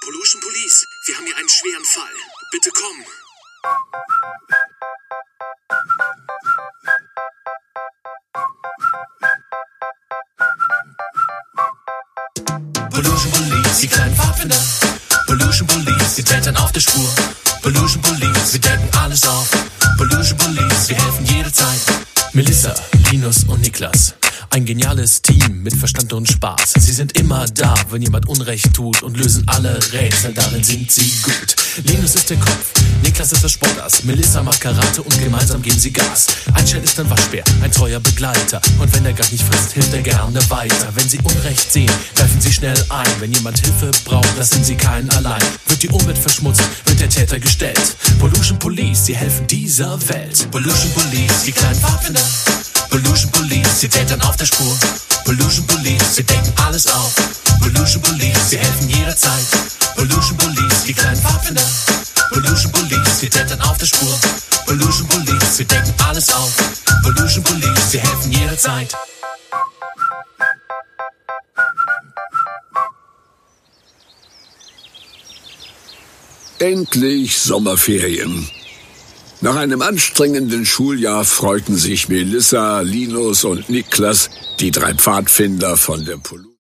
Pollution Police, wir haben hier einen schweren Fall. Bitte komm. Pollution Police, die kleinen Pfadfinder. Pollution Police, die Tätern auf der Spur. Pollution Police, wir decken alles auf. Pollution Police, wir helfen jederzeit. Melissa, Linus und Niklas. Ein geniales Team mit Verstand und Spaß. Sie sind immer da, wenn jemand Unrecht tut und lösen alle Rätsel, darin sind sie gut. Linus ist der Kopf, Niklas ist der Sportass, Melissa macht Karate und gemeinsam geben sie Gas. Ein Chad ist ein Waschbär, ein treuer Begleiter und wenn er gar nicht frisst, hilft er gerne weiter. Wenn sie Unrecht sehen, greifen sie schnell ein. Wenn jemand Hilfe braucht, lassen sie keinen allein. Wird die Umwelt verschmutzt, wird der Täter gestellt. Pollution Police, sie helfen dieser Welt. Pollution Police, die kleinen Pfadfinder. Pollution Police, sie tätern auf der Spur. Pollution Police, sie decken alles auf. Pollution Police, sie helfen jederzeit. Pollution Police, die kleinen Pfadfinder. Pollution Police, sie tätern auf der Spur. Pollution Police, sie decken alles auf. Pollution Police, sie helfen jederzeit. Endlich Sommerferien. Nach einem anstrengenden Schuljahr freuten sich Melissa, Linus und Niklas, die 3 Pfadfinder von der Pollution